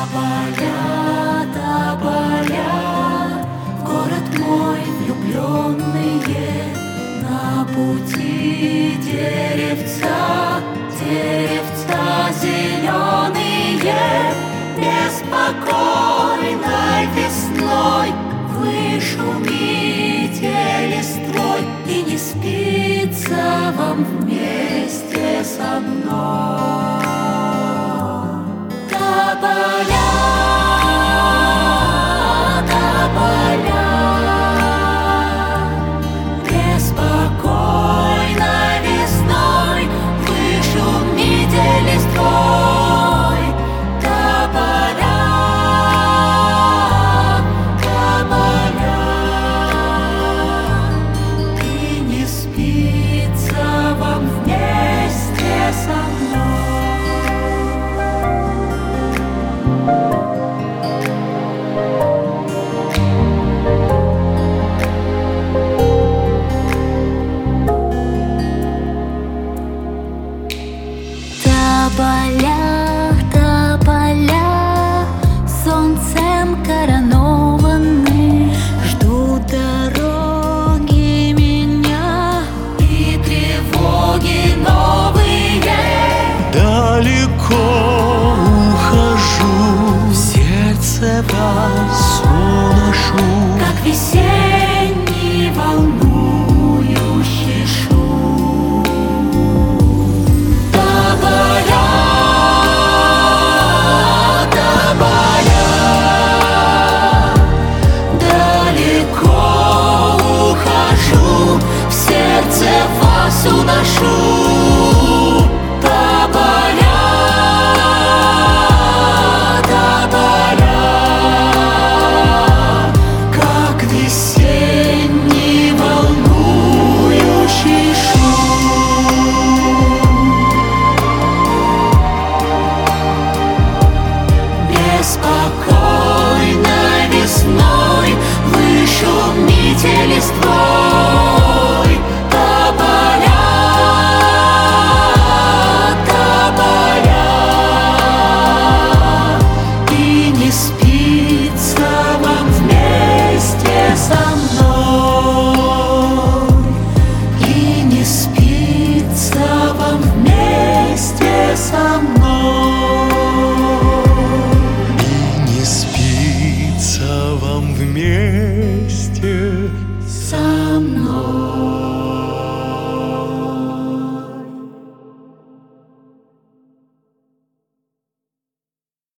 тополя, в город мой влюбленные, на пути деревца, деревца зеленые, беспокойной весной вы шумите листвой, и не спится вам вместе со мной. Тополя, тополя, беспокойно весной вы шумите листвой. Тополя, тополя, и не спится вам вместе со мной. Тополя, тополя, солнцем коронованы, ждут дороги меня И тревоги новые. Далеко ухожу, в сердце вас уношу, Как весенний волнующий шум. Тополя, тополя, далеко ухожу, в сердце вас уношу. Тополя, тополя, как весенний волнующий шум. Беспокойно весной вы шумите листвой.